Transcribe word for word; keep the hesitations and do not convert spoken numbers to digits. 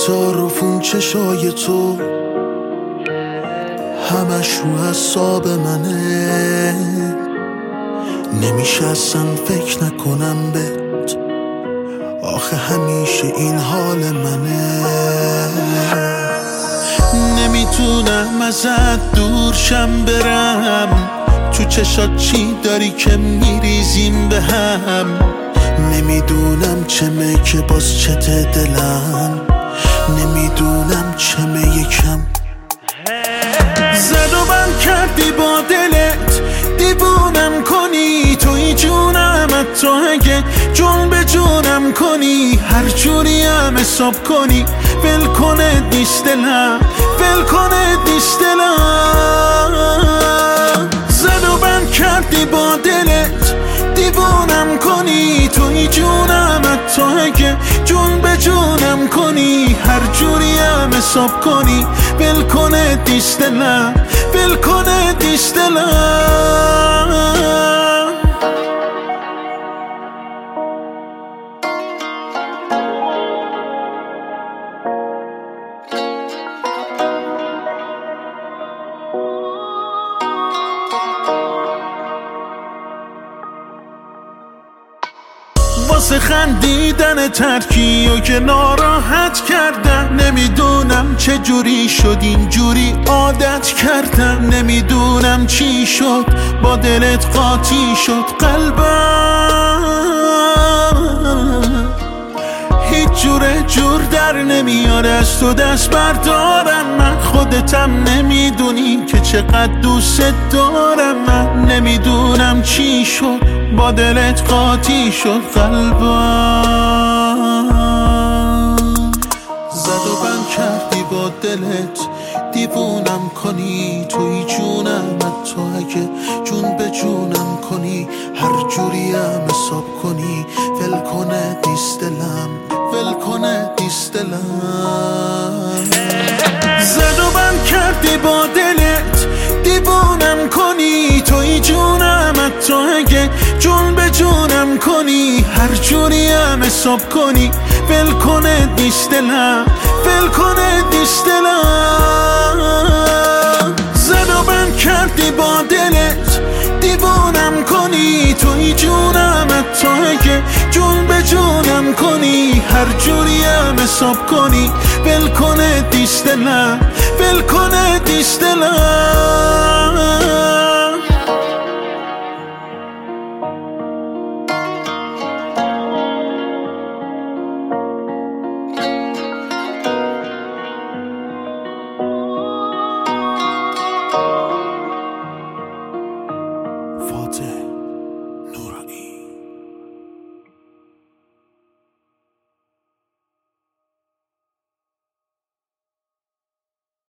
رفتار و فون چشای تو همش رو حساب منه، نمیشه اصلا فکر نکنم بهت، آخه همیشه این حال منه. نمیتونم ازت دور شم برم، تو چشات چی داری که میریزیم به هم، نمیدونم چمه که باز چته دلم، نمیدونم چمه یکم. زد و بند کردی با دلت، دیوونم کنی توی جونم، حتی اگه جون به جونم کنی، هر جوری هم حساب کنی، ول کنه نیست دلم، ول کنه نیست دلم. زد و بند کردی با دلت، دیوونم کنی توی جونم، حتی اگه جون به جونم کنی، هر جوری هم حساب کنی، ول کنه دیست دلم، ول کنه دیست دلم. واسه خندیدن ترکی و که ناراحت کردم، نمیدونم چه جوری شد اینجوری عادت کردم، نمیدونم چی شد با دلت قاطی شد قلبم، هیچ جوره جور در نمیاره از تو دست بردارم، من خودتم نمیدونی که چقدر دوست دارم، من نمیدونم چی شد با دلت قاطی شد قلبم. زد و بند کردی با دلت، دیوونم کنی توی جونم، حتی اگه جون به جونم کنی، هر جوری هم حساب کنی، ول کنه دیست دلم، ول کنه دیست دلم. زد و بند کردی با دلت، دیوونم کنی توی جونم، حتی اگه جون به جونم کنی، هر جوری هم حساب کنی، ول کنه دیست دلم، ول کنه دیست دلم. زد و بند کردی با دلت، دیوونم کنی توی جونم، حتی اگه جون به جونم کنی، هر جوری هم حساب کنی، ول کنه دیست دلم، ول کنه دیست دلم.